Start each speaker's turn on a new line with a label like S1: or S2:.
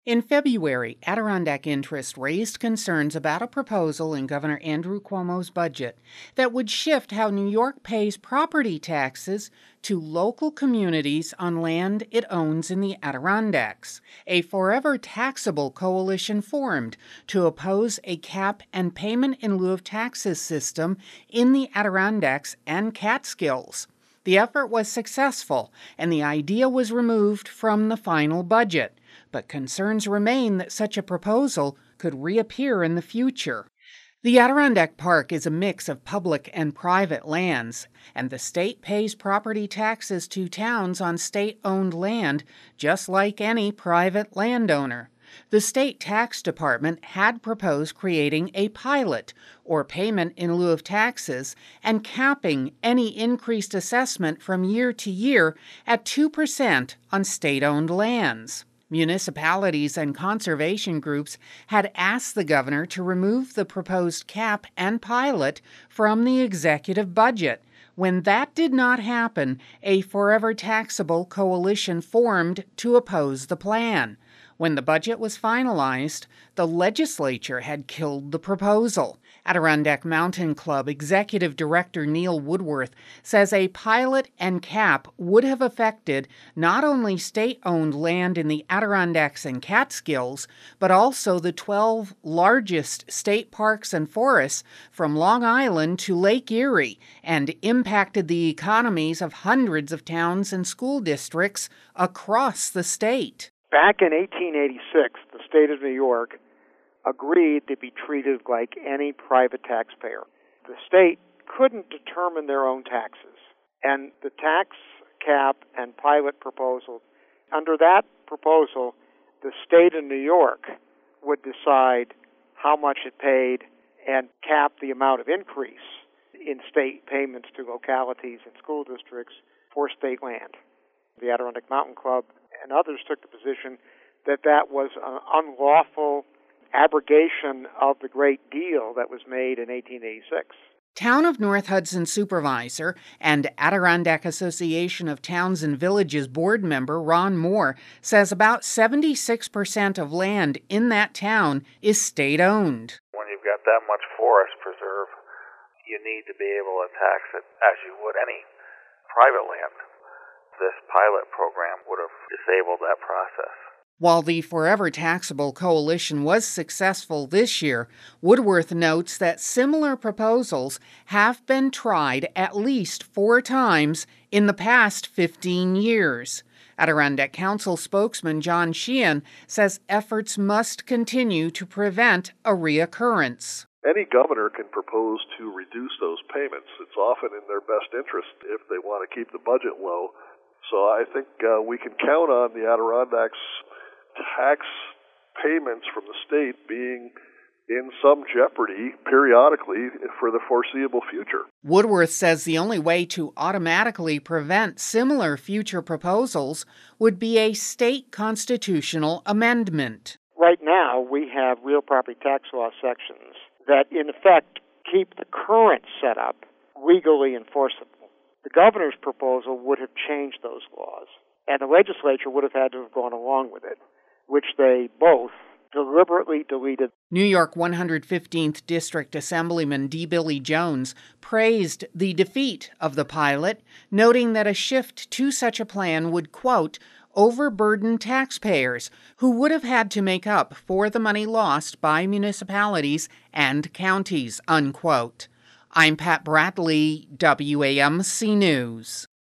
S1: In February, Adirondack Interest raised concerns about a proposal in Governor Andrew Cuomo's budget that would shift how New York pays property taxes to local communities on land it owns in the Adirondacks. A forever taxable coalition formed to oppose a cap and payment in lieu of taxes system in the Adirondacks and Catskills. The effort was successful, and the idea was removed from the final budget. But concerns remain that such a proposal could reappear in the future. The Adirondack Park is a mix of public and private lands, and the state pays property taxes to towns on state-owned land just like any private landowner. The state tax department had proposed creating a pilot, or payment in lieu of taxes, and capping any increased assessment from year to year at 2% on state-owned lands. Municipalities and conservation groups had asked the governor to remove the proposed cap and pilot from the executive budget. When that did not happen, a forever taxable coalition formed to oppose the plan. When the budget was finalized, the legislature had killed the proposal. Adirondack Mountain Club Executive Director Neil Woodworth says a pilot and cap would have affected not only state-owned land in the Adirondacks and Catskills, but also the 12 largest state parks and forests from Long Island to Lake Erie, and impacted the economies of hundreds of towns and school districts across the state.
S2: Back in 1886, the state of New York agreed to be treated like any private taxpayer. The state couldn't determine their own taxes, and the tax cap and pilot proposal, under that proposal, the state of New York would decide how much it paid and cap the amount of increase in state payments to localities and school districts for state land. The Adirondack Mountain Club and others took the position that that was an unlawful abrogation of the great deal that was made in 1886.
S1: Town of North Hudson supervisor and Adirondack Association of Towns and Villages board member Ron Moore says about 76% of land in that town is state-owned.
S3: When you've got that much forest preserve, you need to be able to tax it as you would any private land. This pilot program would have disabled that process.
S1: While the Forever Taxable Coalition was successful this year, Woodworth notes that similar proposals have been tried at least 4 times in the past 15 years. Adirondack Council spokesman John Sheehan says efforts must continue to prevent a reoccurrence.
S4: Any governor can propose to reduce those payments. It's often in their best interest if they want to keep the budget low. So I think we can count on the Adirondacks' tax payments from the state being in some jeopardy periodically for the foreseeable future.
S1: Woodworth says the only way to automatically prevent similar future proposals would be a state constitutional amendment.
S2: Right now, we have real property tax law sections that, in effect, keep the current setup legally enforceable. The governor's proposal would have changed those laws, and the legislature would have had to have gone along with it, which they both deliberately deleted.
S1: New York 115th District Assemblyman D. Billy Jones praised the defeat of the pilot, noting that a shift to such a plan would, quote, overburden taxpayers who would have had to make up for the money lost by municipalities and counties, unquote. I'm Pat Bradley, WAMC News.